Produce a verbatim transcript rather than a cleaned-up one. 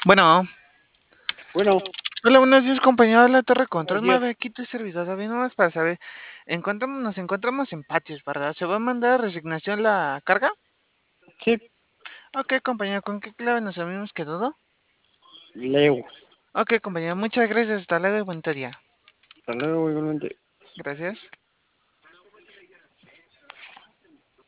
Bueno, Bueno, hola, buenos días, compañero de la Torre buenos Control. Me días. ve aquí tu servidor David, nomás para saber. Encontramos, nos encontramos en patios, ¿verdad? ¿Se va a mandar a resignación la carga? Sí, Ok, compañero, ¿con qué clave nos habíamos quedado? Leo. Ok, compañero, muchas gracias. Hasta luego y buen día. Hasta luego, igualmente. Gracias.